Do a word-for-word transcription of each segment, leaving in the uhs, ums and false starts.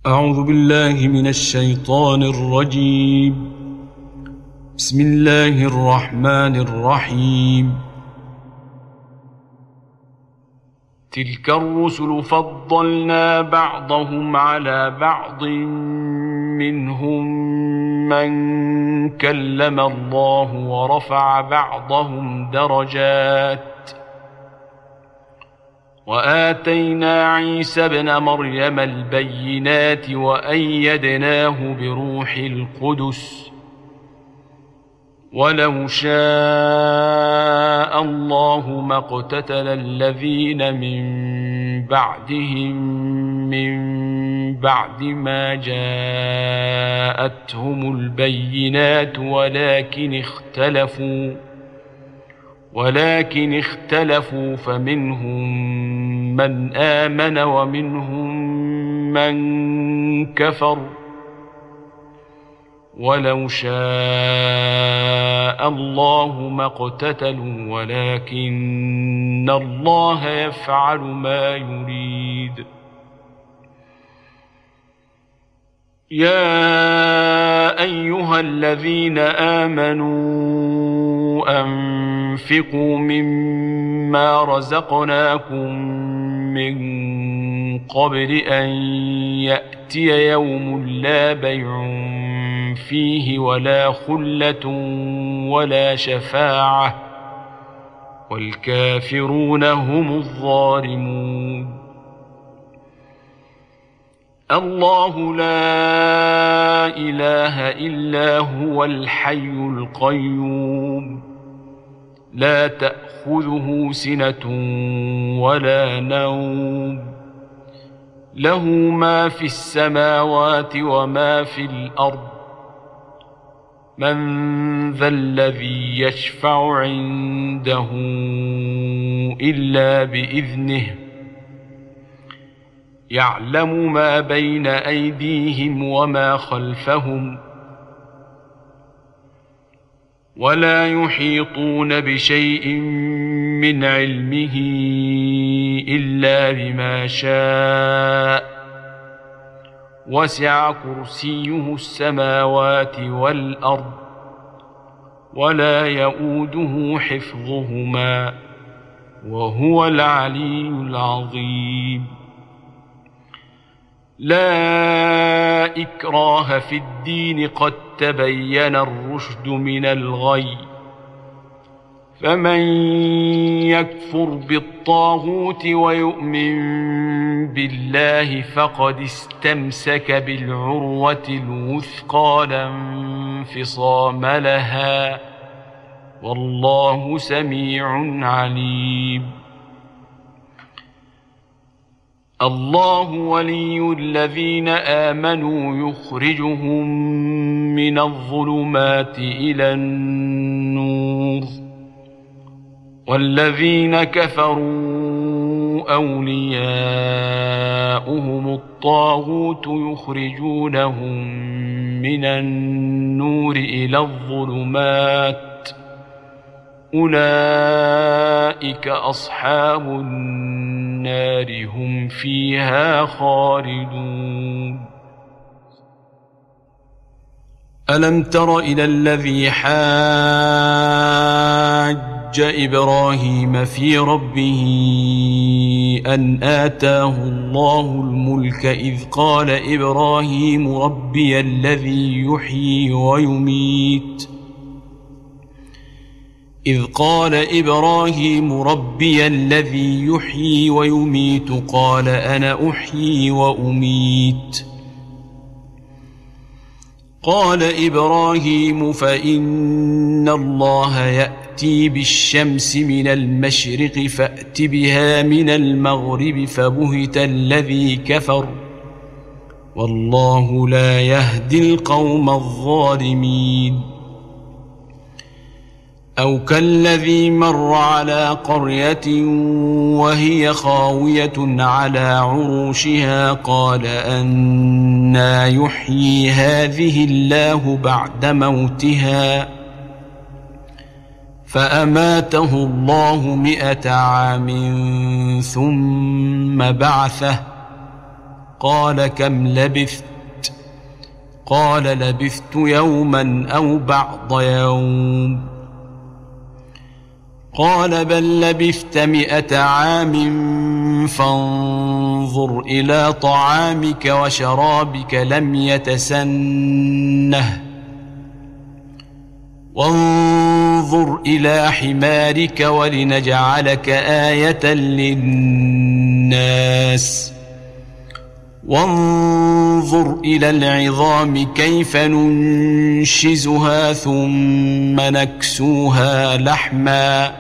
أعوذ بالله من الشيطان الرجيم. بسم الله الرحمن الرحيم. تلك الرسل فضلنا بعضهم على بعض منهم من كلم الله ورفع بعضهم درجات وآتينا عيسى ابن مريم البينات وأيدناه بروح القدس ولو شاء الله ما اقتتل الذين من بعدهم من بعد ما جاءتهم البينات ولكن اختلفوا ولكن اختلفوا فمنهم من آمن ومنهم من كفر ولو شاء الله ما اقتتلوا ولكن الله يفعل ما يريد. يا أيها الذين آمنوا أنفقوا مما رزقناكم من قبل أن يأتي يوم لا بيع فيه ولا خلة ولا شفاعة والكافرون هم الظالمون. الله لا إله إلا هو الحي القيوم لا تأخذه سنة ولا نوم له ما في السماوات وما في الأرض من ذا الذي يشفع عنده إلا بإذنه يعلم ما بين أيديهم وما خلفهم ولا يحيطون بشيء من علمه إلا بما شاء وسع كرسيه السماوات والأرض ولا يؤوده حفظهما وهو العلي العظيم. لا إكراه في الدين قد تبين الرشد من الغي فمن يكفر بالطاغوت ويؤمن بالله فقد استمسك بالعروة الوثقى لا انفصام لها والله سميع عليم. الله ولي الذين آمنوا يخرجهم من الظلمات إلى النور والذين كفروا أولياؤهم الطاغوت يخرجونهم من النور إلى الظلمات أولئك أصحاب النار هم فيها خالدون. ألم تر إلى الذي حاج إبراهيم في ربه أن آتاه الله الملك إذ قال إبراهيم ربي الذي يحيي ويميت إذ قال إبراهيم ربي الذي يحيي ويميت قال أنا أحيي وأميت قال إبراهيم فإن الله يأتي بالشمس من المشرق فأت بها من المغرب فبهت الذي كفر والله لا يهدي القوم الظالمين. أو كالذي مر على قرية وهي خاوية على عروشها قال أنى يحيي هذه الله بعد موتها فأماته الله مئة عام ثم بعثه قال كم لبثت قال لبثت يوما أو بعض يوم قال بل لبثت مئة عام فانظر إلى طعامك وشرابك لم يتسنه وانظر إلى حمارك ولنجعلك آية للناس وانظر إلى العظام كيف ننشزها ثم نكسوها لحما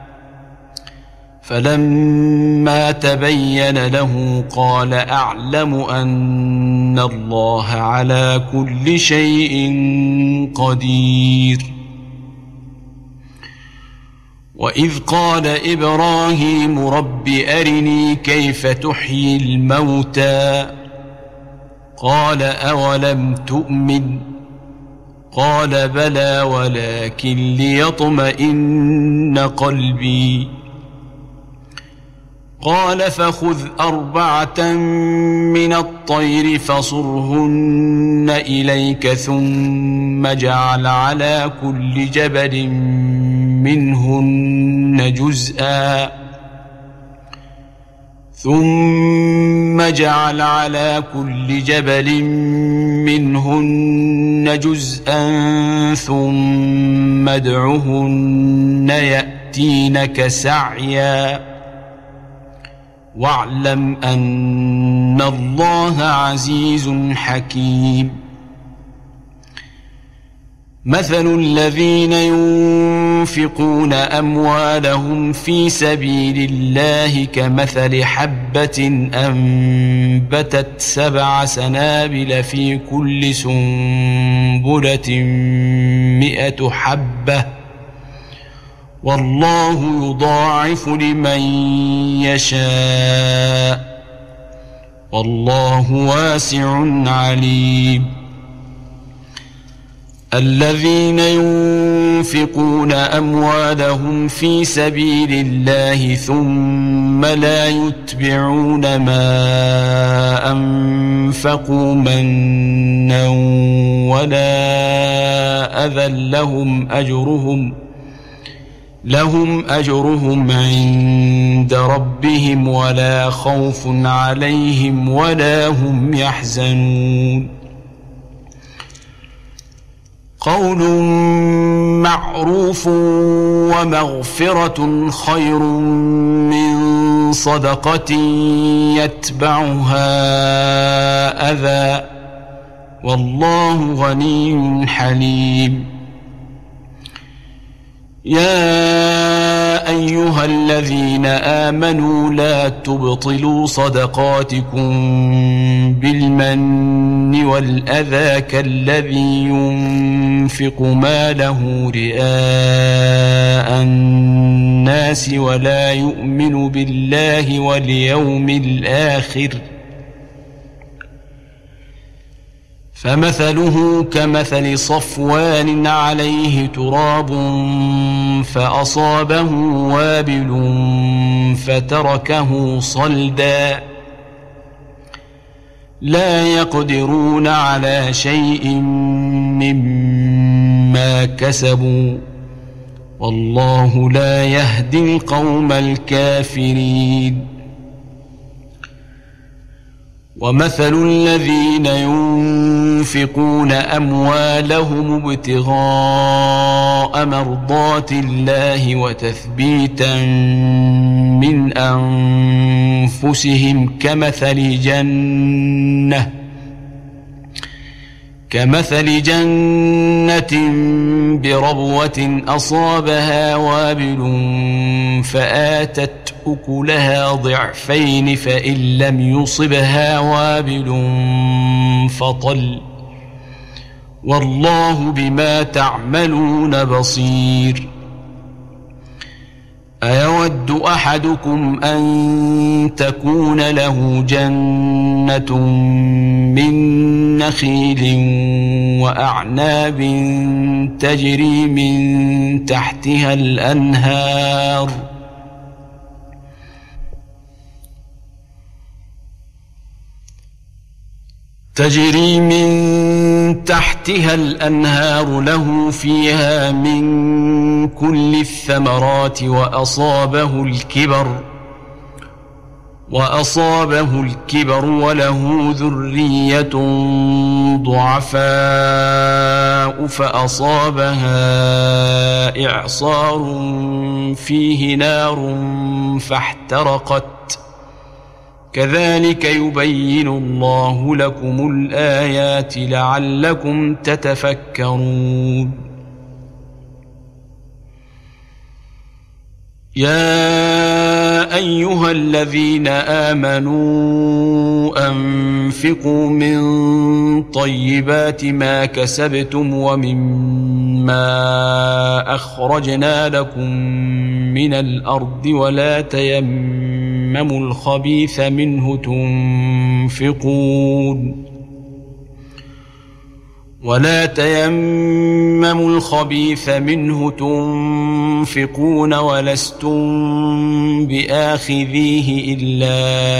فلما تبين له قال أعلم أن الله على كل شيء قدير. وإذ قال إبراهيم رب أرني كيف تحيي الموتى قال أولم تؤمن قال بلى ولكن ليطمئن قلبي قال فخذ أربعة من الطير فصرهن إليك ثم اجعل على كل جبل منهن جزءا ثم اجعل على كل جبل منهن جزءا ثم ادعهن يأتينك سعيا واعلم أن الله عزيز حكيم. مثل الذين ينفقون أموالهم في سبيل الله كمثل حبة أنبتت سبع سنابل في كل سنبلة مئة حبة والله يضاعف لمن يشاء والله واسع عليم. الذين ينفقون أموالهم في سبيل الله ثم لا يتبعون ما أنفقوا منا ولا أذى لهم أجرهم لهم أجرهم عند ربهم ولا خوف عليهم ولا هم يحزنون. قول معروف ومغفرة خير من صدقة يتبعها أذى والله غني حليم. يا أيها الذين آمنوا لا تبطلوا صدقاتكم بالمن والأذى كالذي ينفق ماله رئاء الناس ولا يؤمن بالله واليوم الآخر فمثله كمثل صفوان عليه تراب فأصابه وابل فتركه صلدا لا يقدرون على شيء مما كسبوا والله لا يهدي القوم الكافرين. ومثل الذين ينفقون أموالهم ابتغاء مرضات الله وتثبيتا من أنفسهم كمثل جنة كمثل جنة بربوة أصابها وابل فآتت أكلها ضعفين فإن لم يصبها وابل فطل والله بما تعملون بصير. أيود أحدكم أن تكون له جنة من نخيل وأعناب تجري من تحتها الأنهار تجري من تحتها الأنهار له فيها من كل الثمرات وأصابه الكبر وأصابه الكبر وله ذرية ضعفاء فأصابها إعصار فيه نار فاحترقت كذلك يبين الله لكم الآيات لعلكم تتفكرون يا أيها الذين آمنوا أنفقوا من طيبات ما كسبتم ومما أخرجنا لكم من الأرض ولا تيمموا الخبيث منه تنفقون ولا تيمموا الخبيث منه تنفقون ولستم بآخذيه إلا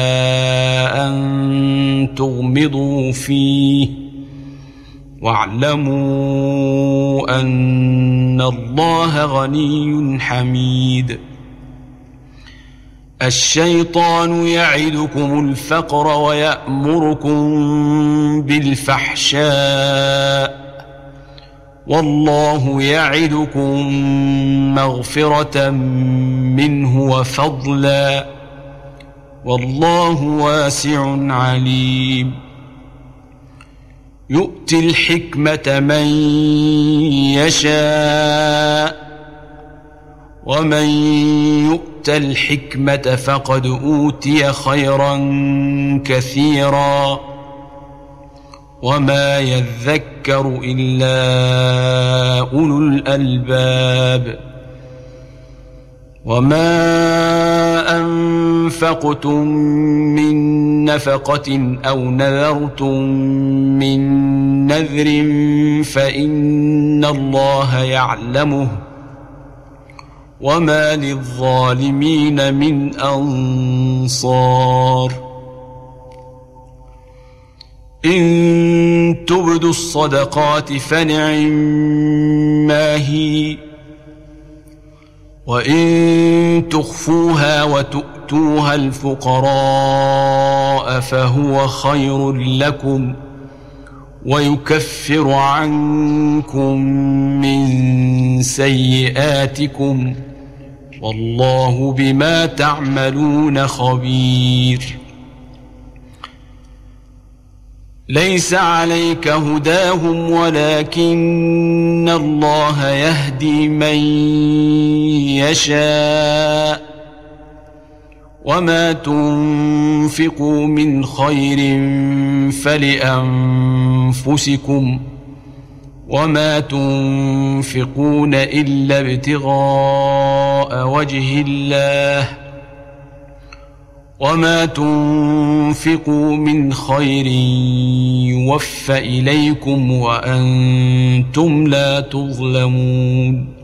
أن تغمضوا فيه واعلموا أن الله غني حميد الشيطان يعدكم الفقر ويأمركم بالفحشاء والله يعدكم مغفرة منه وفضلا والله واسع عليم يؤتي الحكمة من يشاء ومن يؤت الحكمة فقد أوتي خيرا كثيرا وما يذكر إلا أولو الألباب وما أنفقتم من نفقة أو نذرتم من نذر فإن الله يعلمه وما للظالمين من أنصار إن تبدوا الصدقات فنعما هي وإن تخفوها وتؤتوها الفقراء فهو خير لكم ويكفر عنكم من سيئاتكم والله بما تعملون خبير ليس عليك هداهم ولكن الله يهدي من يشاء وما تنفقوا من خير فلأنفسكم وما تنفقون إلا ابتغاء وجه الله وما تنفقوا من خير يوفى إليكم وأنتم لا تظلمون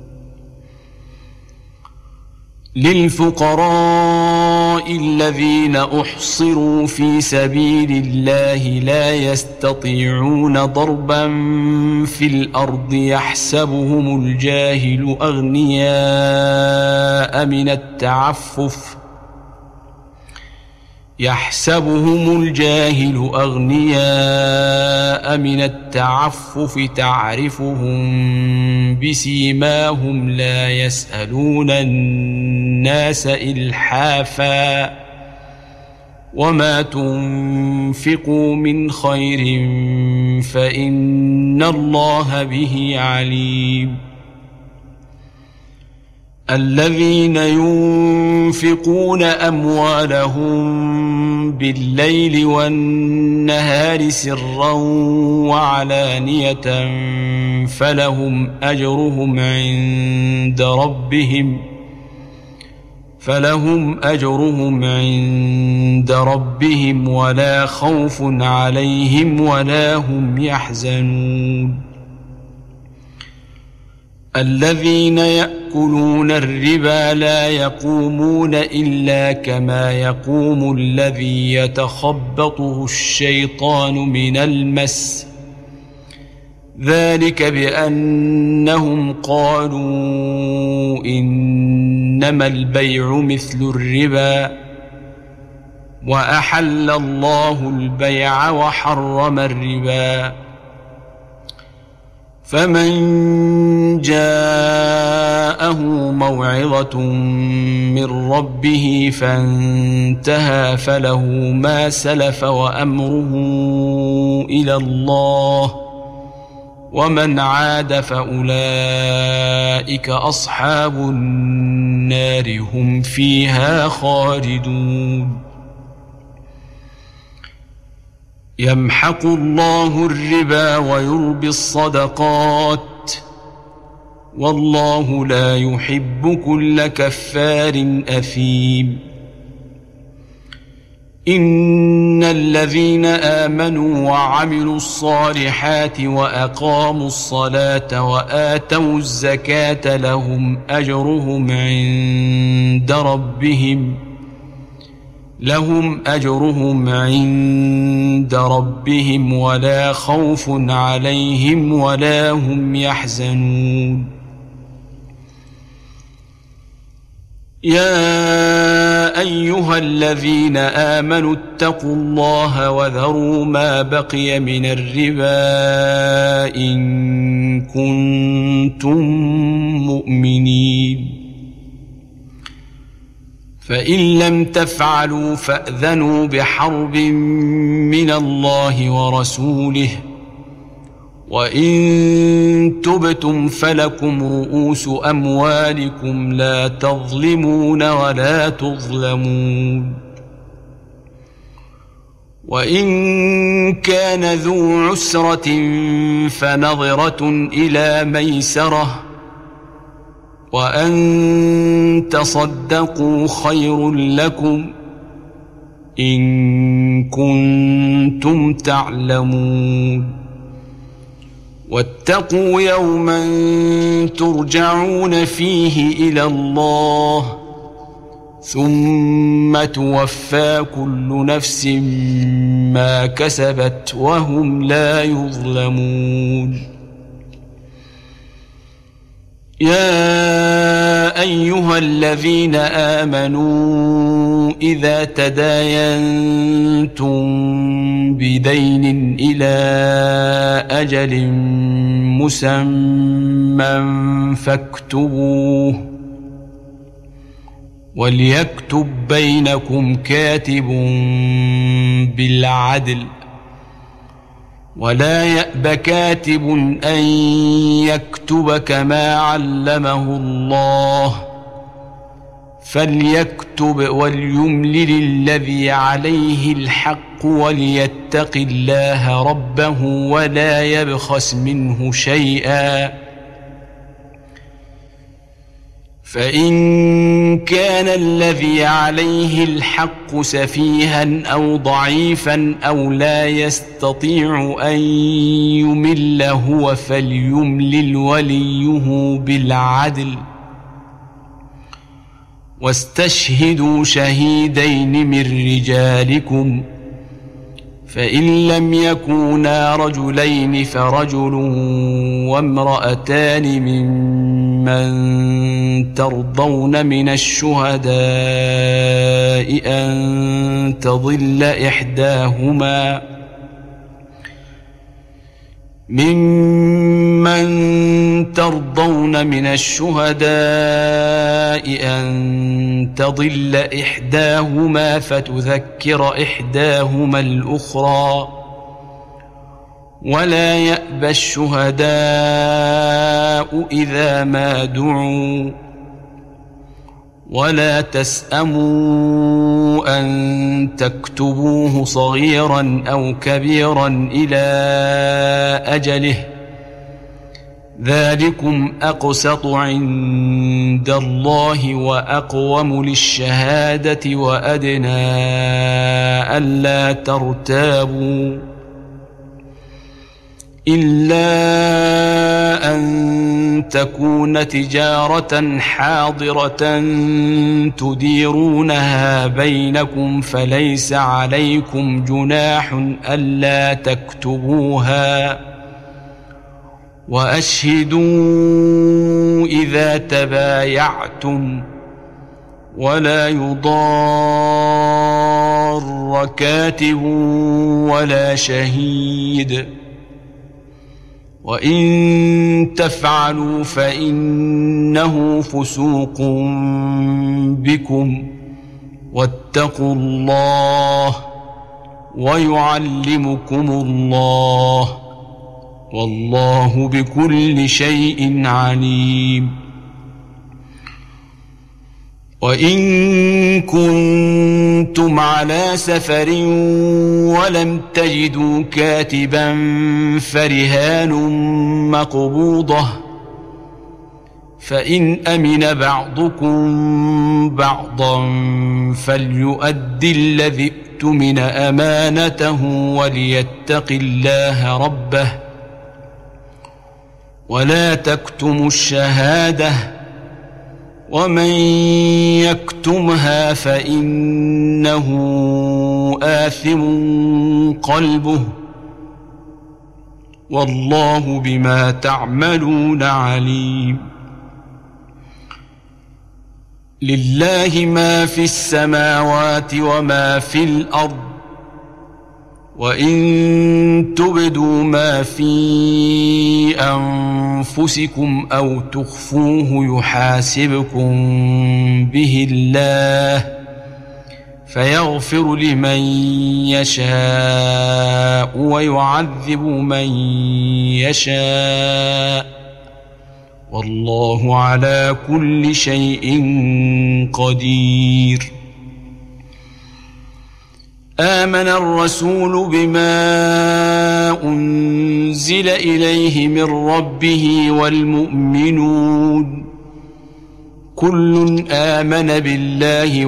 للفقراء الذين أحصروا في سبيل الله لا يستطيعون ضربا في الأرض يحسبهم الجاهل أغنياء من التعفف يحسبهم الجاهل أغنياء من التعفف تعرفهم بسيماهم لا يسألون الناس إلحافا وما تنفقوا من خير فإن الله به عليم الذين ينفقون أموالهم بالليل والنهار سرا وعلانية فلهم أجرهم عند ربهم فلهم أجرهم عند ربهم ولا خوف عليهم ولا هم يحزنون الذين يأكلون يأكلون الربا لا يقومون إلا كما يقوم الذي يتخبطه الشيطان من المس ذلك بأنهم قالوا إنما البيع مثل الربا وأحل الله البيع وحرم الربا فمن جاءه موعظة من ربه فانتهى فله ما سلف وأمره إلى الله ومن عاد فأولئك أصحاب النار هم فيها خالدون يمحق الله الربا ويربي الصدقات والله لا يحب كل كفار أثيم إن الذين آمنوا وعملوا الصالحات وأقاموا الصلاة وآتوا الزكاة لهم أجرهم عند ربهم لهم أجرهم عند ربهم ولا خوف عليهم ولا هم يحزنون يا أيها الذين آمنوا اتقوا الله وذروا ما بقي من الربا إن كنتم مؤمنين فإن لم تفعلوا فأذنوا بحرب من الله ورسوله وإن تبتم فلكم رؤوس أموالكم لا تظلمون ولا تظلمون وإن كان ذو عسرة فنظرة إلى ميسرة وأن تصدقوا خير لكم إن كنتم تعلمون واتقوا يوما ترجعون فيه إلى الله ثم توفى كل نفس ما كسبت وهم لا يظلمون يا أيها الذين آمنوا إذا تداينتم بدين إلى أجل مسمى فاكتبوه وليكتب بينكم كاتب بالعدل ولا يأب كاتب أن يكتب كما علمه الله فليكتب وليملل الذي عليه الحق وليتق الله ربه ولا يبخس منه شيئا فإن كان الذي عليه الحق سفيها أو ضعيفا أو لا يستطيع أن يمل هو فليملل وليه بالعدل واستشهدوا شهيدين من رجالكم فإن لم يكونا رجلين فرجل وامرأتان ممن ترضون من الشهداء أن تضل إحداهما ممن ترضون من الشهداء أن تضل إحداهما فتذكر إحداهما الأخرى ولا يأبى الشهداء إذا ما دعوا ولا تسأموا أن تكتبوه صغيرا أو كبيرا إلى أجله ذلكم أقسط عند الله وأقوم للشهادة وأدنى ألا ترتابوا إلا أن تكون تجارة حاضرة تديرونها بينكم فليس عليكم جناح ألا تكتبوها وأشهدوا إذا تبايعتم ولا يضار كاتب ولا شهيد وإن تفعلوا فإنه فسوق بكم واتقوا الله ويعلمكم الله والله بكل شيء عليم. وإن كنتم على سفر ولم تجدوا كاتبا فرهان مقبوضة فإن أمن بعضكم بعضا فليؤد الذي اؤتمن أمانته وليتق الله ربه ولا تكتموا الشهادة ومن يكتمها فإنه آثم قلبه والله بما تعملون عليم. لله ما في السماوات وما في الأرض وإن تبدوا ما في أنفسكم أو تخفوه يحاسبكم به الله فيغفر لمن يشاء ويعذب من يشاء والله على كل شيء قدير. آمن الرسول بما أنزل إليه من ربه والمؤمنون كل آمن بالله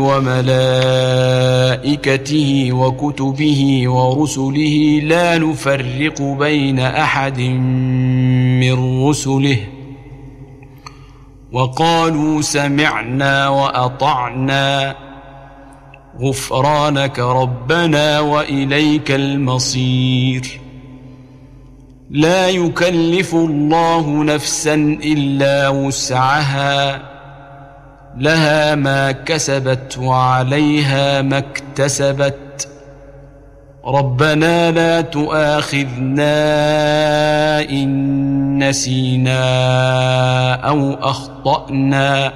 وملائكته وكتبه ورسله لا نفرق بين أحد من رسله وقالوا سمعنا وأطعنا غفرانك ربنا وإليك المصير. لا يكلف الله نفسا إلا وسعها لها ما كسبت وعليها ما اكتسبت ربنا لا تؤاخذنا إن نسينا أو أخطأنا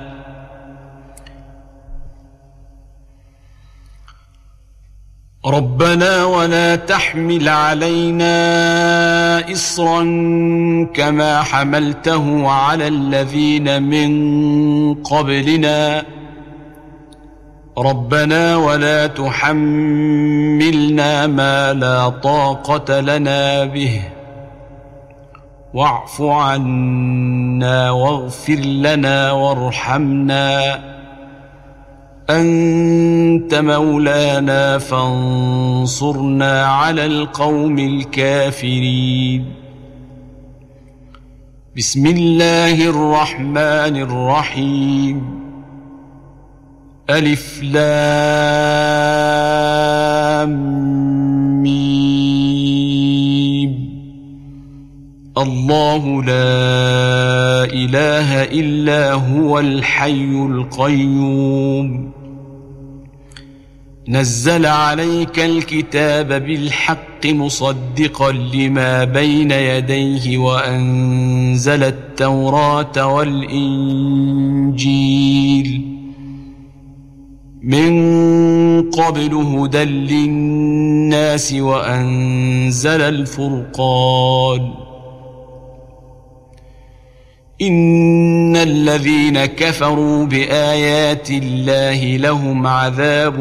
ربنا ولا تحمل علينا إصرا كما حملته على الذين من قبلنا ربنا ولا تحملنا ما لا طاقة لنا به واعف عنا واغفر لنا وارحمنا أنت مولانا فانصرنا على القوم الكافرين. بسم الله الرحمن الرحيم. ألف لام ميم. الله لا إله إلا هو الحي القيوم نزل عليك الكتاب بالحق مصدقا لما بين يديه وأنزل التوراة والإنجيل من قبل هدى للناس وأنزل الفرقان إن الذين كفروا بآيات الله لهم عذاب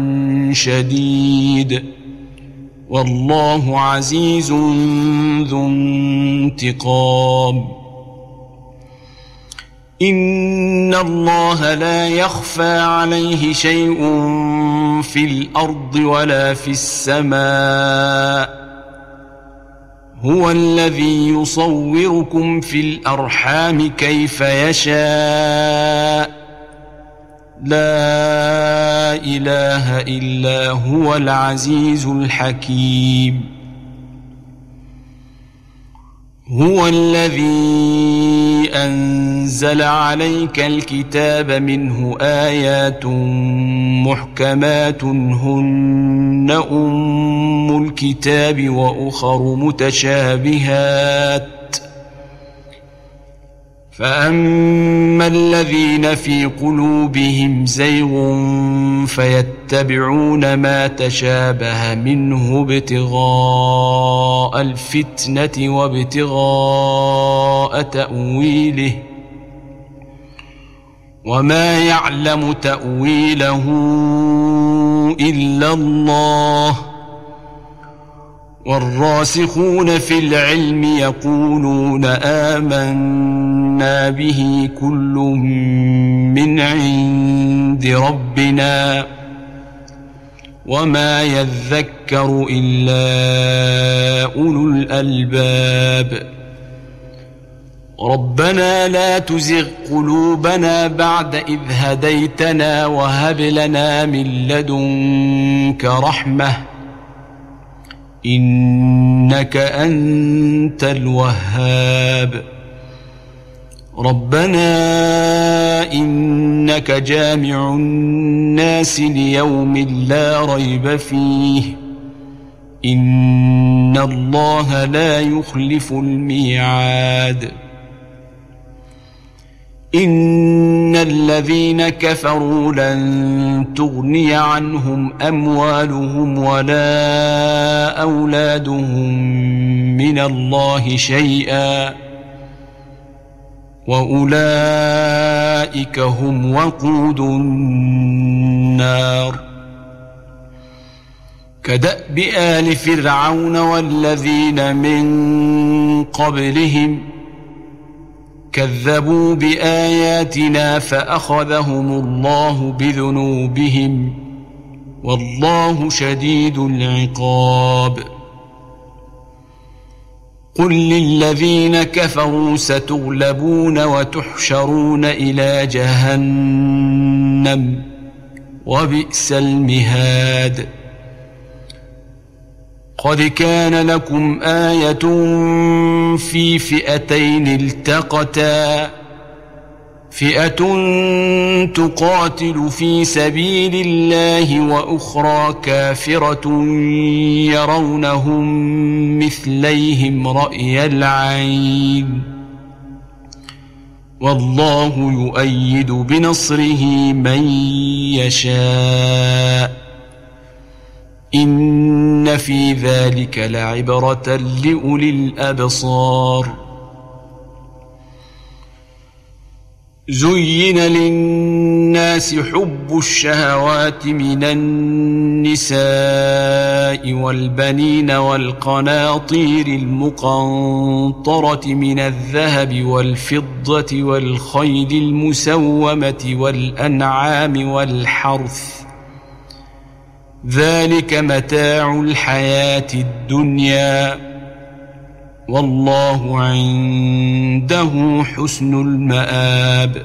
شديد والله عزيز ذو انتقام. إن الله لا يخفى عليه شيء في الأرض ولا في السماء هو الذي يصوركم في الأرحام كيف يشاء لا إله إلا هو العزيز الحكيم هو الذي أنزل عليك الكتاب منه آيات محكمات هن أم الكتاب وأخر متشابهات فأما الذين في قلوبهم زيغ فيتبعون ما تشابه منه ابتغاء الفتنة وابتغاء تأويله وما يعلم تأويله إلا الله والراسخون في العلم يقولون آمنا به كل من عند ربنا وما يذكر إلا أولو الألباب ربنا لا تزغ قلوبنا بعد إذ هديتنا وهب لنا من لدنك رحمة إنك أنت الوهاب ربنا إنك جامع الناس ليوم لا ريب فيه إن الله لا يخلف الميعاد إن الذين كفروا لن تغني عنهم أموالهم ولا أولادهم من الله شيئا وأولئك هم وقود النار كدأب آل فرعون والذين من قبلهم كذبوا بآياتنا فأخذهم الله بذنوبهم والله شديد العقاب قل للذين كفروا ستغلبون وتحشرون إلى جهنم وبئس المهاد قد كان لكم آية في فئتين التقتا فئة تقاتل في سبيل الله وأخرى كافرة يرونهم مثليهم رأي العين والله يؤيد بنصره من يشاء إن في ذلك لعبرة لأولي الأبصار زين للناس حب الشهوات من النساء والبنين والقناطير المقنطرة من الذهب والفضة والخيل المسومة والأنعام والحرث ذلك متاع الحياة الدنيا والله عنده حسن المآب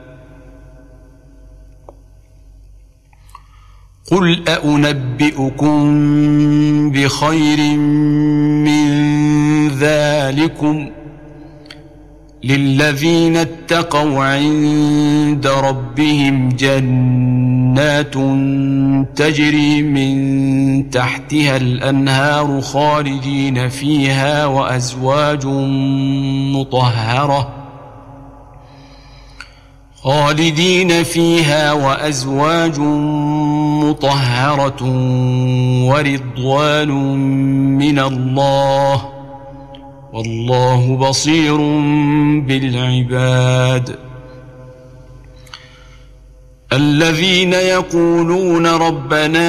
قل أنبئكم بخير من ذلكم للذين اتقوا عند ربهم جنات تجري من تحتها الأنهار خالدين فيها وأزواج مطهرة خالدين فيها وأزواج مطهرة ورضوان من الله والله بصير بالعباد الذين يقولون ربنا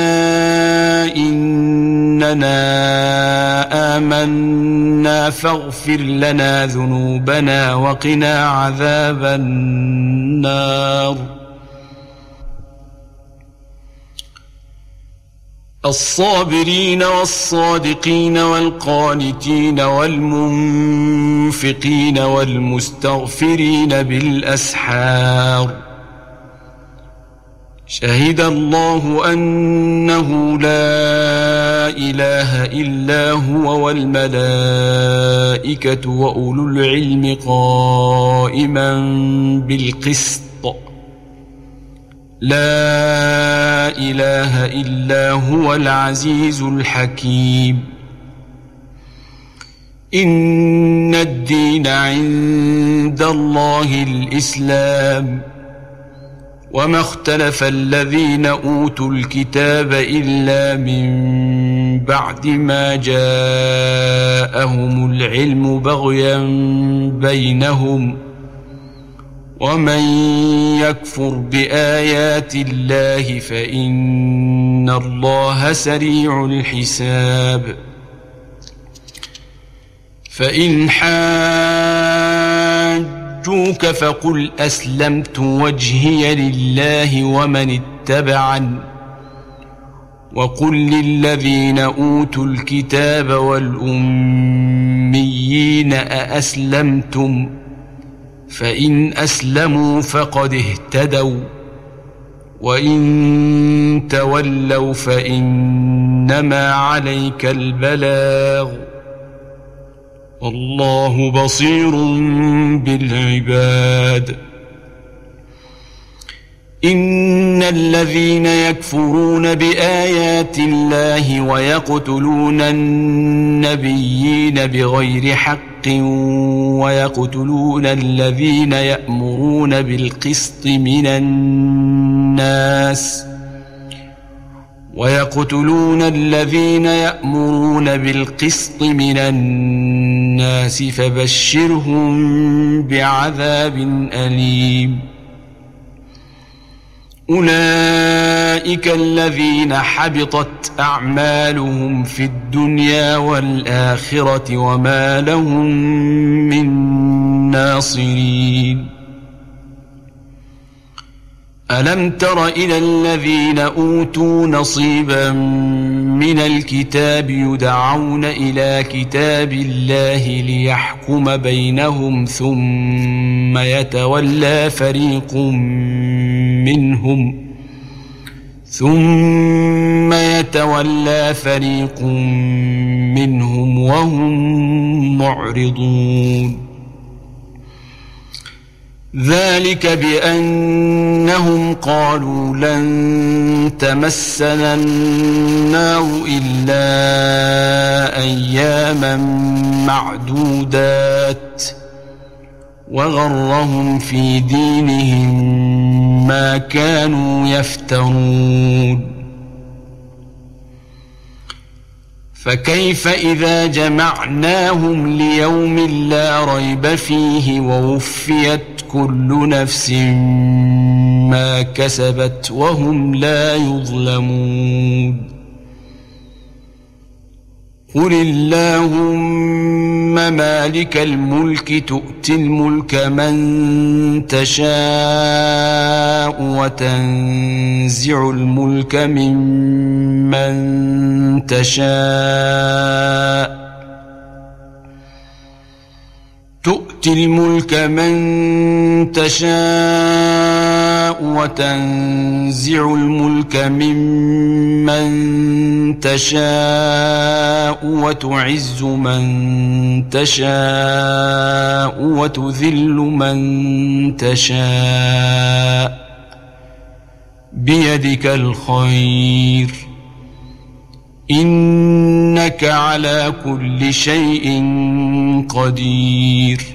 إننا آمنا فاغفر لنا ذنوبنا وقنا عذاب النار الصابرين والصادقين والقانتين والمنفقين والمستغفرين بالأسحار شهد الله أنه لا إله إلا هو والملائكة وأولو العلم قائما بالقسط لا إله إلا هو العزيز الحكيم إن الدين عند الله الإسلام وما اختلف الذين أوتوا الكتاب إلا من بعد ما جاءهم العلم بغيا بينهم ومن يكفر بآيات الله فإن الله سريع الحساب فإن حاجوك فقل أسلمت وجهي لله ومن اتبعني وقل للذين أوتوا الكتاب والأميين أأسلمتم فإن أسلموا فقد اهتدوا وإن تولوا فإنما عليك البلاغ والله بصير بالعباد إن الذين يكفرون بآيات الله ويقتلون النبيين بغير حق ويقتلون الذين يأمرون بالقسط من الناس ويقتلون الذين يأمرون بالقسط من الناس فبشرهم بعذاب أليم أولئك الذين حبطت أعمالهم في الدنيا والآخرة وما لهم من ناصرين ألم تر إلى الذين أوتوا نصيبا من الكتاب يدعون إلى كتاب الله ليحكم بينهم ثم يتولى فريق منهم ثم يتولى فريق منهم وهم معرضون ذلك بأنهم قالوا لن تمسنا النار إلا أياما معدودات وغرهم في دينهم ما كانوا يفترون فكيف إذا جمعناهم ليوم لا ريب فيه ووفيت كل نفس ما كسبت وهم لا يظلمون قل اللهم مالك الملك تؤتي الملك من تشاء وتنزع الملك ممن تشاء تؤتي الملك من تشاء وتنزع الملك ممن تشاء وتعز من تشاء وتذل من تشاء بيدك الخير إنك على كل شيء قدير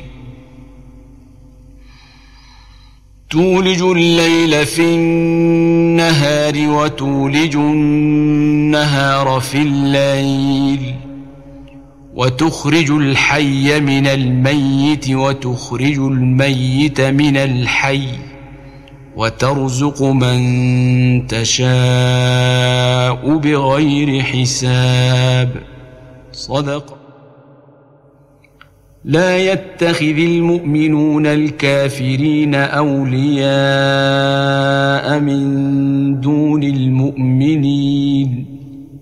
تولج الليل في النهار وتولج النهار في الليل وتخرج الحي من الميت وتخرج الميت من الحي وترزق من تشاء بغير حساب صدق. لا يتخذ المؤمنون الكافرين أولياء من دون المؤمنين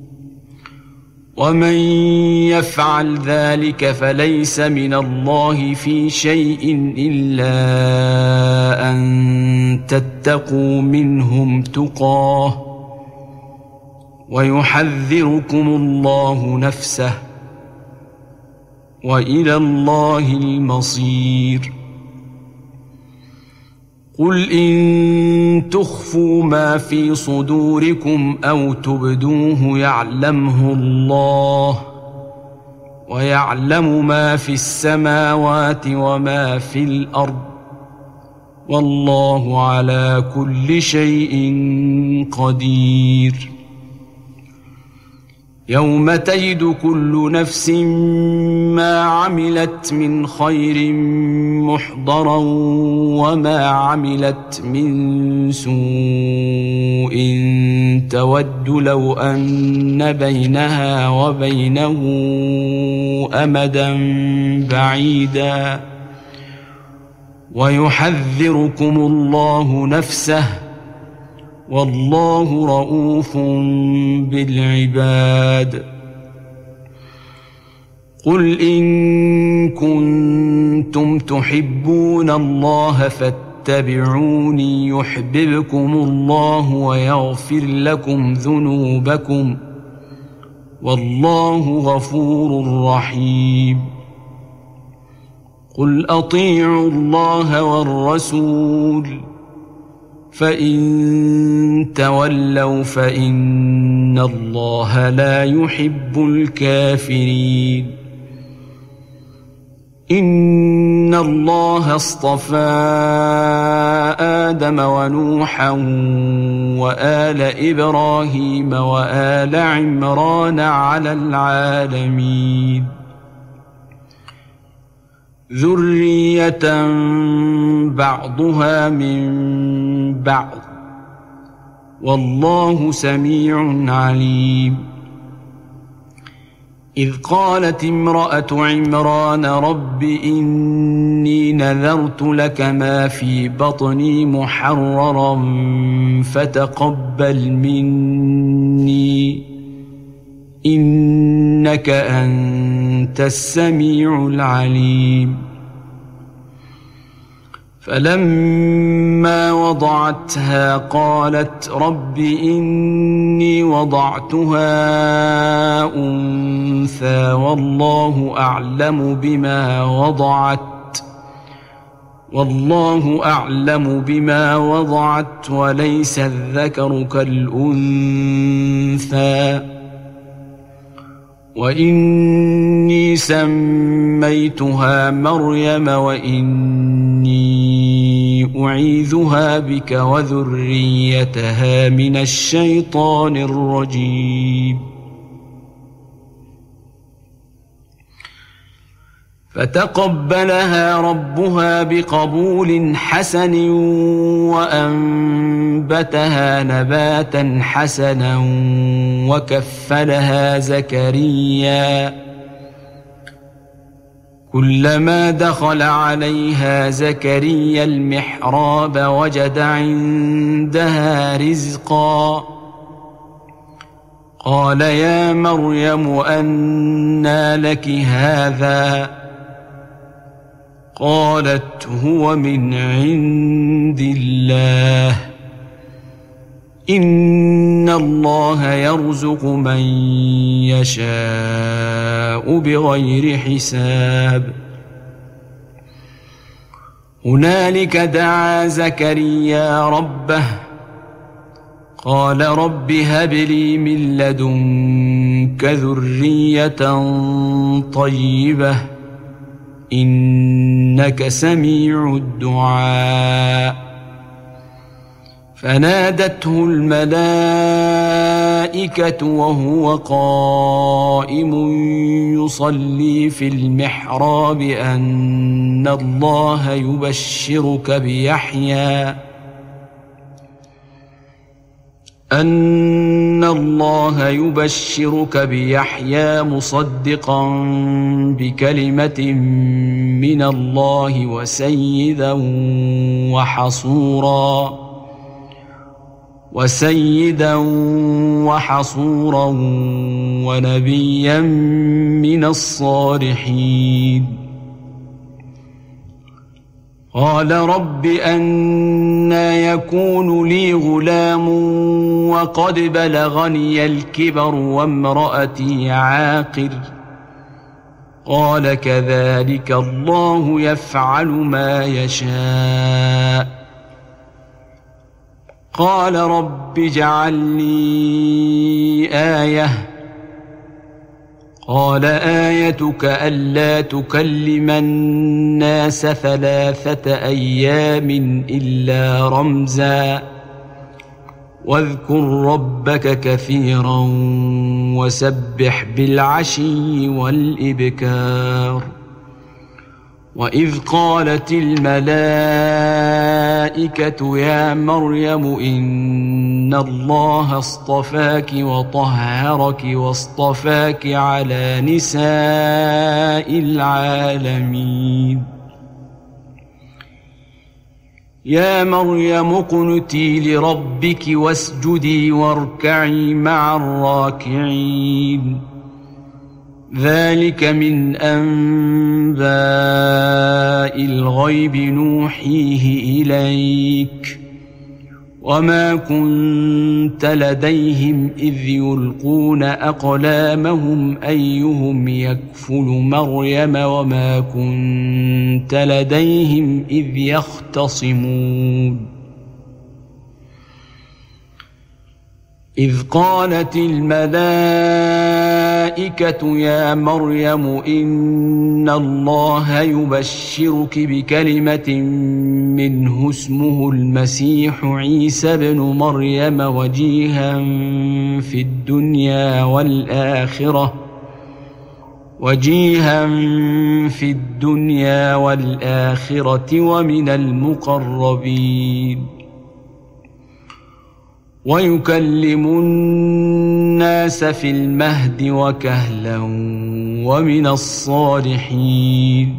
ومن يفعل ذلك فليس من الله في شيء إلا أن تتقوا منهم تقاه ويحذركم الله نفسه وإلى الله المصير. قل إن تخفوا ما في صدوركم أو تبدوه يعلمه الله ويعلم ما في السماوات وما في الأرض والله على كل شيء قدير. يوم تجد كل نفس ما عملت من خير محضرا وما عملت من سوء تود لو أن بينها وبينه أمدا بعيدا ويحذركم الله نفسه والله رؤوف بالعباد. قل إن كنتم تحبون الله فاتبعوني يحببكم الله ويغفر لكم ذنوبكم والله غفور رحيم. قل أطيعوا الله والرسول فإن تولوا فإن الله لا يحب الكافرين. إن الله اصطفى آدم ونوحا وآل إبراهيم وآل عمران على العالمين ذرية بعضها من بعض والله سميع عليم. إذ قالت امرأة عمران رب إني نذرت لك ما في بطني محررا فتقبل مني إنك أنت السميع العليم. فلما وضعتها قالت رب إني وضعتها أنثى والله أعلم بما وضعت والله أعلم بما وضعت وليس الذكر كالأنثى وإني سميتها مريم وإني أعيذها بك وذريتها من الشيطان الرجيم. فتقبلها ربها بقبول حسن وأنبتها نباتا حسنا وكفلها زكريا كلما دخل عليها زكريا المحراب وجد عندها رزقا قال يا مريم أنى لك هذا قالت هو من عند الله إن الله يرزق من يشاء بغير حساب. هنالك دعا زكريا ربه قال رب هب لي من لدنك ذرية طيبة إنك سميع الدعاء. فنادته الملائكة وهو قائم يصلي في المحراب أن الله يبشرك بيحيى أن الله يبشرك بيحيى مصدقا بكلمة من الله وسيدا وحصورا وسيدا وحصورا ونبيا من الصالحين. قال رب أنى يكون لي غلام وقد بلغني الكبر وامرأتي عاقر؟ قال كذلك الله يفعل ما يشاء. قال رب اجعل لي آية. قال آيتك ألا تكلم الناس ثلاثة أيام إلا رمزا واذكر ربك كثيرا وسبح بالعشي والإبكار. وإذ قالت الملائكة يا مريم إن الله اصطفاك وطهرك واصطفاك على نساء العالمين. يا مريم اقنتي لربك واسجدي واركعي مع الراكعين. ذلك من أنباء الغيب نوحيه إليك وما كنت لديهم إذ يلقون أقلامهم أيهم يكفل مريم وما كنت لديهم إذ يختصمون. إذ قالت الملائكة يا مريم إن الله يبشرك بكلمة منه اسمه المسيح عيسى بن مريم وجيها في الدنيا والآخرة وجيها في الدنيا والآخرة ومن المقربين. ويكلم الناس في المهد وكهلا ومن الصالحين.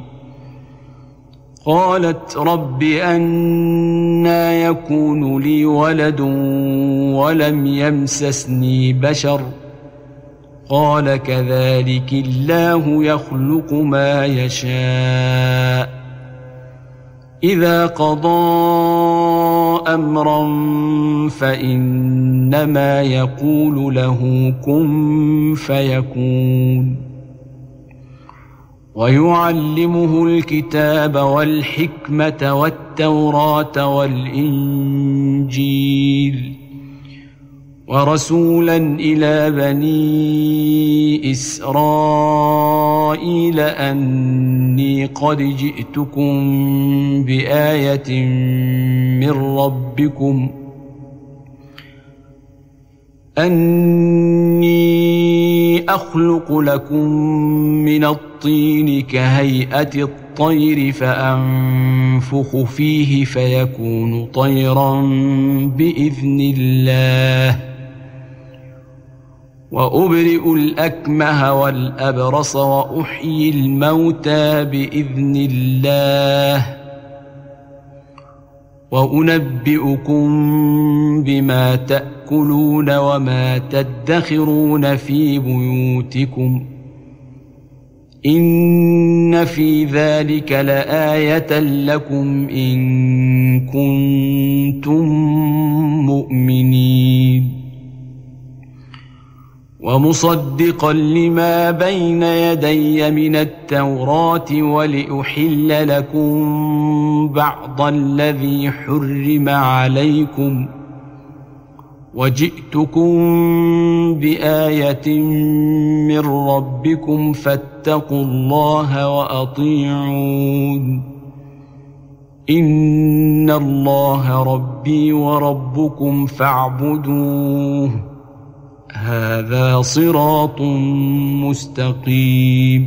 قالت رب أنى يكون لي ولد ولم يمسسني بشر؟ قال كذلك الله يخلق ما يشاء. إذا قضى أمرا فإنما يقول له كن فيكون. ويعلمه الكتاب والحكمة والتوراة والإنجيل ورسولا إلى بني إسرائيل أني قد جئتكم بآية من ربكم أني أخلق لكم من الطين كهيئة الطير فأنفخ فيه فيكون طيرا بإذن الله وأبرئ الأكمه والأبرص وأحيي الموتى بإذن الله وأنبئكم بما تأكلون وما تدخرون في بيوتكم إن في ذلك لآية لكم إن كنتم مؤمنين. ومصدقا لما بين يدي من التوراة ولأحل لكم بعض الذي حرم عليكم وجئتكم بآية من ربكم فاتقوا الله وأطيعون إن الله ربي وربكم فاعبدوه هذا صراط مستقيم.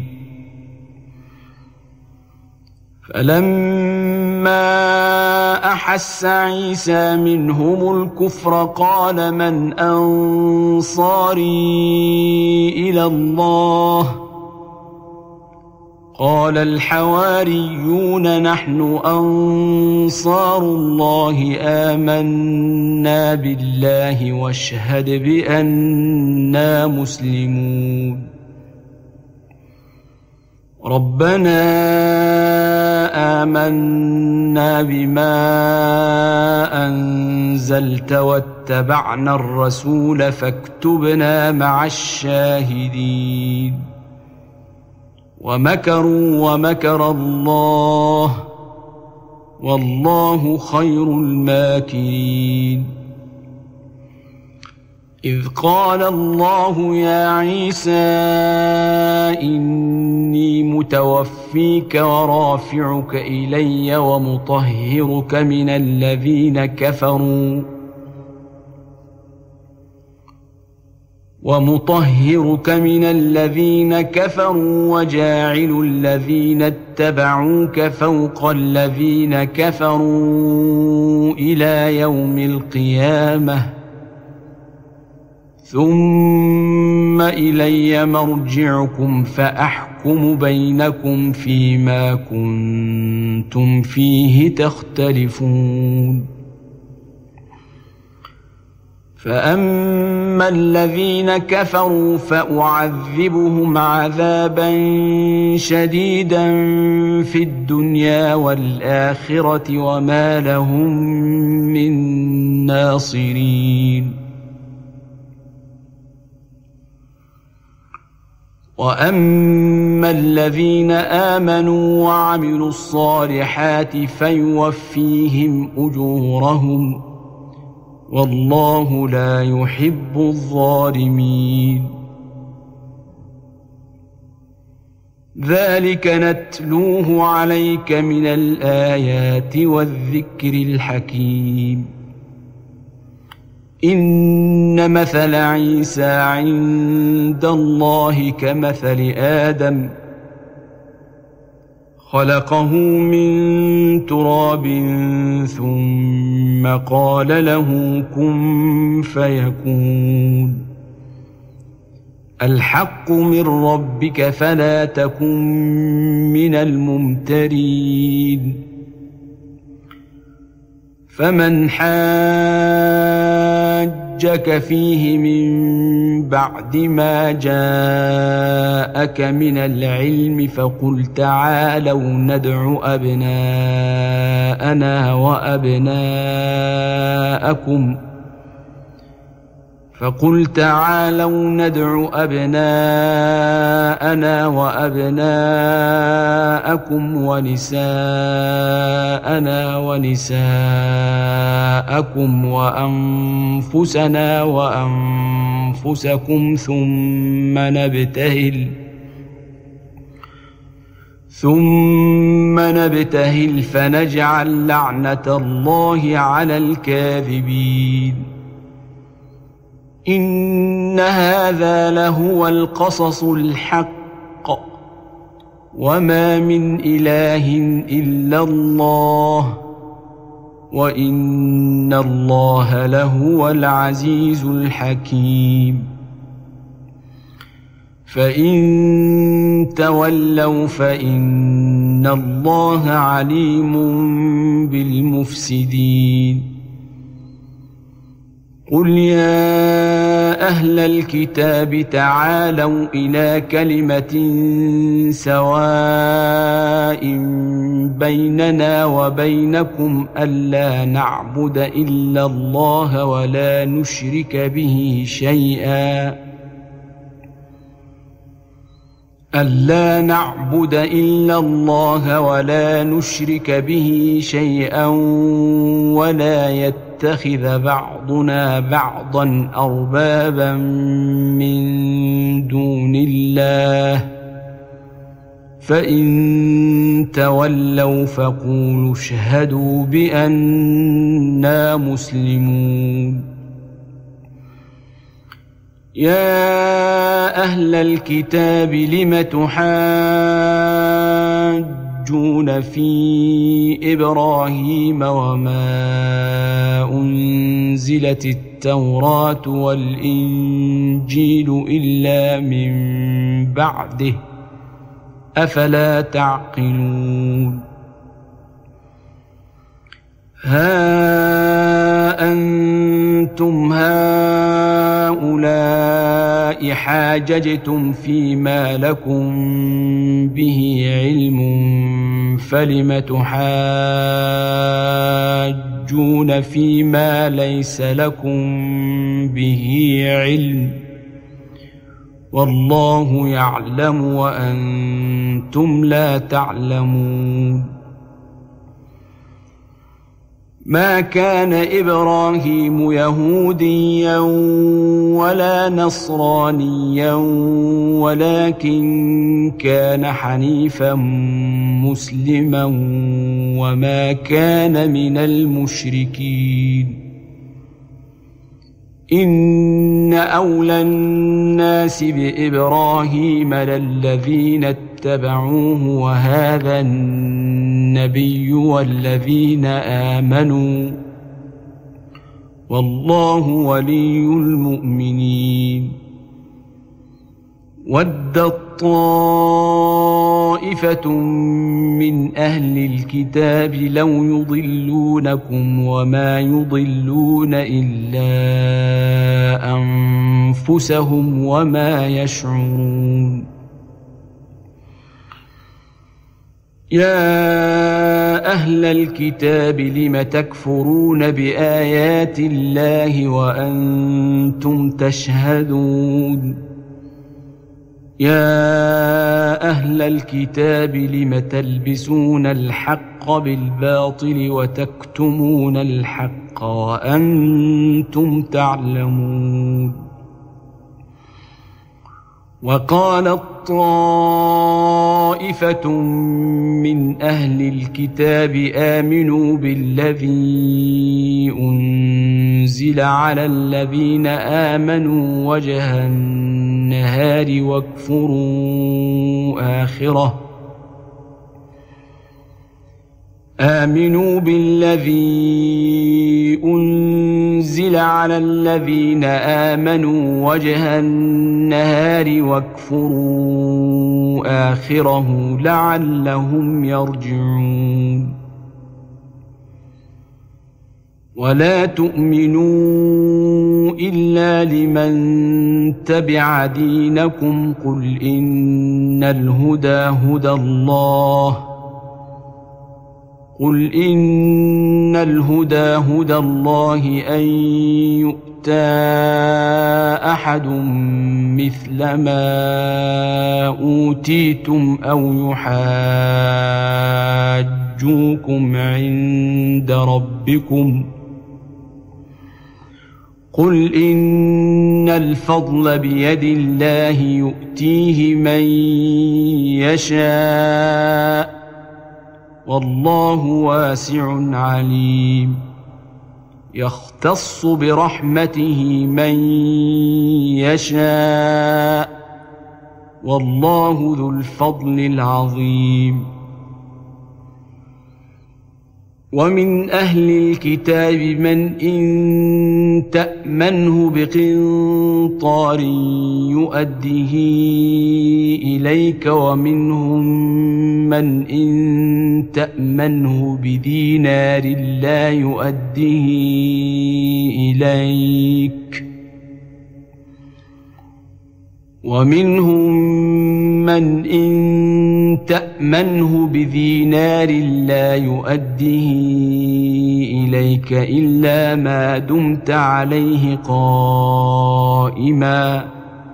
فلما أحس عيسى منهم الكفر قال من أنصاري إلى الله قال الحواريون نحن أنصار الله آمنا بالله واشهد بأننا مسلمون ربنا آمنا بما أنزلت واتبعنا الرسول فاكتبنا مع الشاهدين ومكروا ومكر الله والله خير الماكرين إذ قال الله يا عيسى إني متوفيك ورافعك إلي ومطهرك من الذين كفروا ومطهرك من الذين كفروا وجاعل الذين اتبعوك فوق الذين كفروا إلى يوم القيامة ثم إلي مرجعكم فأحكم بينكم فيما كنتم فيه تختلفون فأما الذين كفروا فأعذبهم عذابا شديدا في الدنيا والآخرة وما لهم من ناصرين وأما الذين آمنوا وعملوا الصالحات فيوفيهم أجورهم والله لا يحب الظالمين ذلك نتلوه عليك من الآيات والذكر الحكيم إن مثل عيسى عند الله كمثل آدم خلقه من تراب ثم قال له كن فيكون الحق من ربك فلا تكن من الممترين فمن حاجك فيه من بعد ما جاءك من العلم فقل تعالوا ندع أبناءنا وأبناءكم فقل تعالوا ندع أبناءنا وأبناءكم ونساءنا ونساءكم وأنفسنا وأنفسكم ثم نبتهل ثم نبتهل فنجعل لعنة الله على الكاذبين إن هذا لهو القصص الحق وما من إله إلا الله وإن الله لهو العزيز الحكيم فإن تولوا فإن الله عليم بالمفسدين قل يا أهل الكتاب تعالوا إلى كلمة سواء بيننا وبينكم ألا نعبد إلا الله ولا نشرك به شيئا ألا نعبد إلا الله ولا نشرك به شيئا ولا يتخذ بعضنا بعضا أربابا من دون الله فإن تولوا فقولوا اشهدوا بأننا مسلمون يا أهل الكتاب لم تحاجون في إبراهيم وما أنزلت التوراة والإنجيل إلا من بعده أفلا تعقلون ها أنتم هؤلاء حاججتم فيما لكم به علم فلم تحاجون فيما ليس لكم به علم والله يعلم وأنتم لا تعلمون ما كان إبراهيم يهوديا ولا نصرانيا ولكن كان حنيفا مسلما وما كان من المشركين إن أولى الناس بإبراهيم للذين اتبعوه وهذا النبي والذين آمنوا والله ولي المؤمنين ودت طائفة من أهل الكتاب لو يضلونكم وما يضلون إلا أنفسهم وما يشعرون يا أهل الكتاب لم تكفرون بآيات الله وأنتم تشهدون يا أهل الكتاب لم تلبسون الحق بالباطل وتكتمون الحق وأنتم تعلمون وقالت طائفة من أهل الكتاب آمنوا بالذي أنزل على الذين آمنوا وجه النهار واكفروا آخره آمنوا بالذي أنزل على الذين آمنوا وجه النهار واكفروا آخره لعلهم يرجعون ولا تؤمنوا إلا لمن تبع دينكم قل إن الهدى هدى الله قل إن الهدى هدى الله أن يؤتى أحد مثل ما أوتيتم أو يحاجوكم عند ربكم قل إن الفضل بيد الله يؤتيه من يشاء والله واسع عليم يختص برحمته من يشاء والله ذو الفضل العظيم ومن أهل الكتاب من إن تأمنه بقنطار يؤده إليك ومنهم من إن تأمنه بدينار لا يؤده إليك ومنهم من إن تأمنه بدينار لا يؤده إليك إلا ما دمت عليه قائما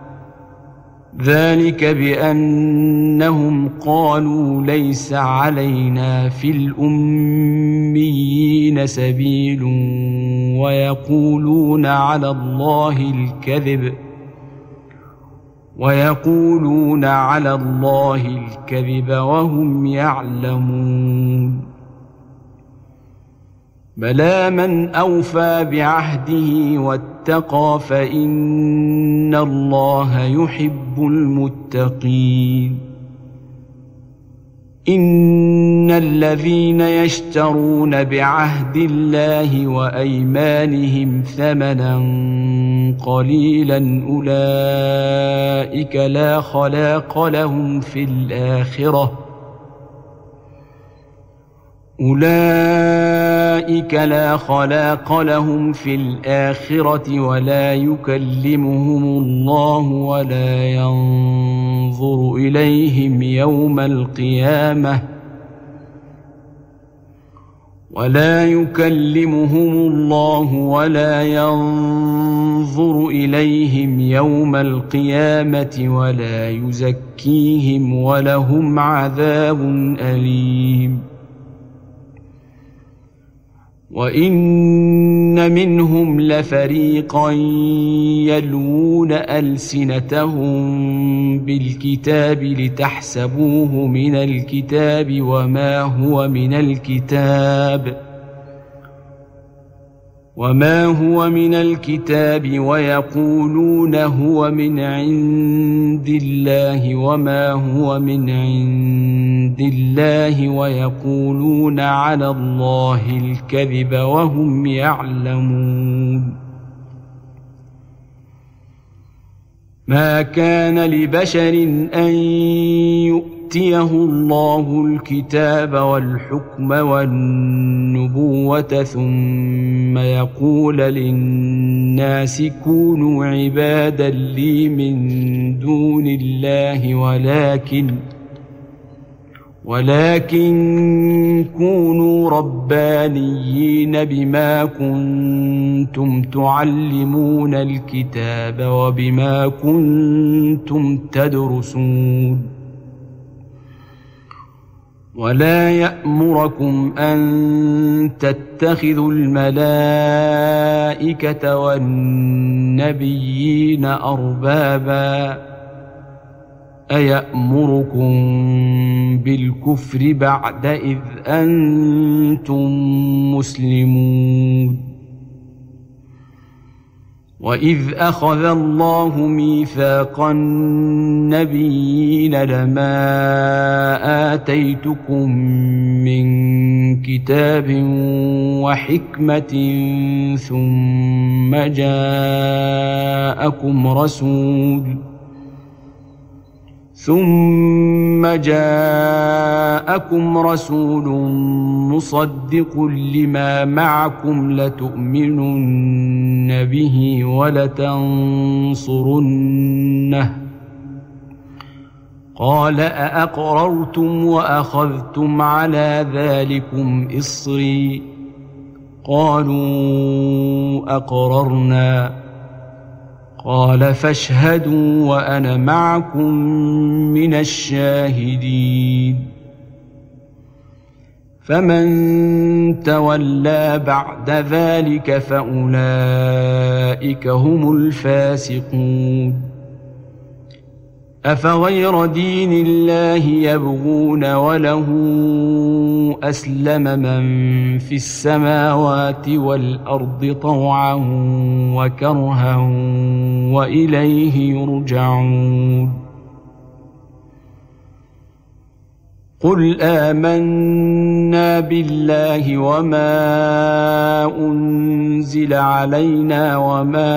ذلك بأنهم قالوا ليس علينا في الأميين سبيل ويقولون على الله الكذب ويقولون على الله الكذب وهم يعلمون بلى من أوفى بعهده واتقى فإن الله يحب المتقين إن الذين يشترون بعهد الله وأيمانهم ثمنا قليلا أولئك لا خلاق لهم في الآخرة أولئك لا خلاق لهم في الآخرة ولا يكلمهم الله ولا ينظر إليهم يوم القيامة ولا يكلمهم الله ولا ينظر إليهم يوم القيامة ولا يزكيهم ولهم عذاب أليم وإن منهم لفريقا يلوون ألسنتهم بالكتاب لتحسبوه من الكتاب وما هو من الكتاب وما هو من الكتاب ويقولون هو من عند الله وما هو من عند الله ويقولون على الله الكذب وهم يعلمون ما كان لبشر أن يؤتيه الله الكتاب والحكم والنبوة ثم يقول للناس كونوا عبادا لي من دون الله ولكن ولكن كونوا ربانيين بما كنتم تعلمون الكتاب وبما كنتم تدرسون ولا يأمركم أن تتخذوا الملائكة والنبيين أربابا أيأمركم بالكفر بعد إذ أنتم مسلمون وإذ أخذ الله ميثاق النبيين لما آتيتكم من كتاب وحكمة ثم جاءكم رسول ثم جاءكم رسول مصدق لما معكم لتؤمنن به ولتنصرنه قال أأقررتم وأخذتم على ذلكم إصري قالوا أقررنا قال فاشهدوا وأنا معكم من الشاهدين فمن تولى بعد ذلك فأولئك هم الفاسقون أفغير دين الله يبغون وله أسلم من في السماوات والأرض طوعا وكرها وإليه يرجعون قل آمنا بالله وما أنزل علينا وما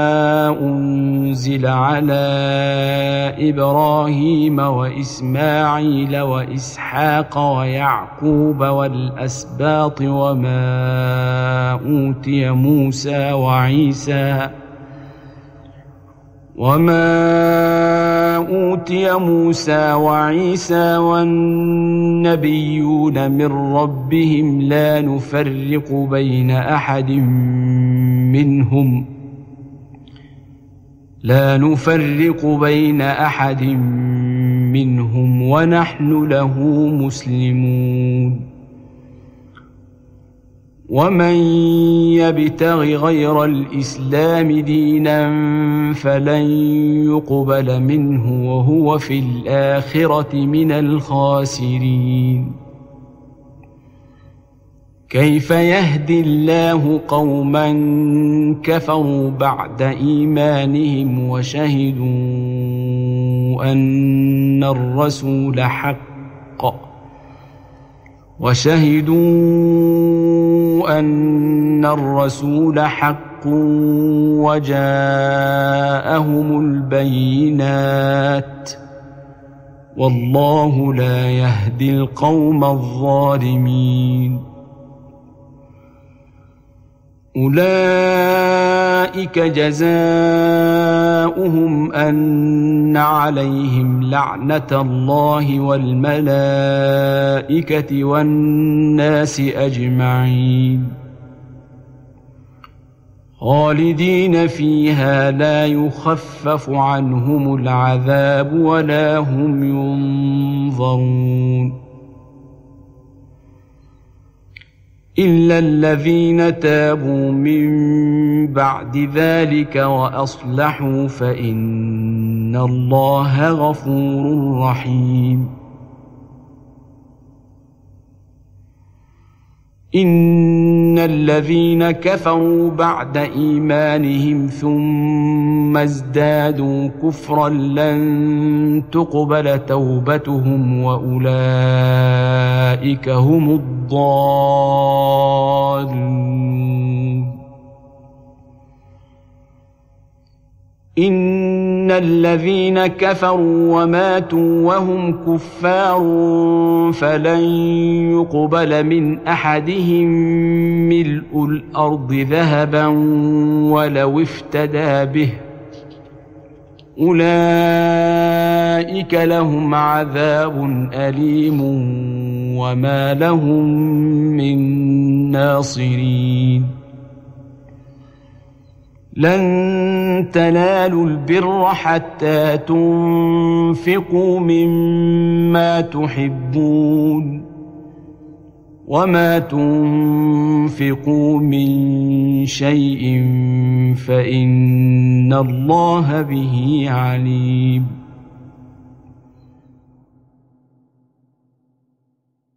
أنزل على إبراهيم وإسماعيل وإسحاق ويعقوب والأسباط وما أوتي موسى وعيسى وما أوتي موسى وعيسى والنبيون من ربهم لا نفرق بين أحد منهم لا نفرق بين أحد منهم ونحن له مسلمون ومن يبتغ غير الإسلام دينا فلن يقبل منه وهو في الآخرة من الخاسرين كيف يهدي الله قوما كفروا بعد إيمانهم وشهدوا أن الرسول حق وشهدوا أن الرسول حق حق وجاءهم البينات والله لا يهدي القوم الظالمين. أولئك جزاؤهم أن عليهم لعنة الله والملائكة والناس أجمعين خالدين فيها لا يخفف عنهم العذاب ولا هم ينظرون إلا الذين تابوا من بعد ذلك وأصلحوا فإن الله غفور رحيم. إن الذين كفروا بعد إيمانهم ثم ازدادوا كفرا لن تقبل توبتهم وأولئك هم الضالون. إن الذين كفروا وماتوا وهم كفار فلن يقبل من أحدهم ملء الأرض ذهبا ولو افتدى به أولئك لهم عذاب أليم وما لهم من ناصرين. لن تنالوا البر حتى تنفقوا مما تحبون وما تنفقوا من شيء فإن الله به عليم.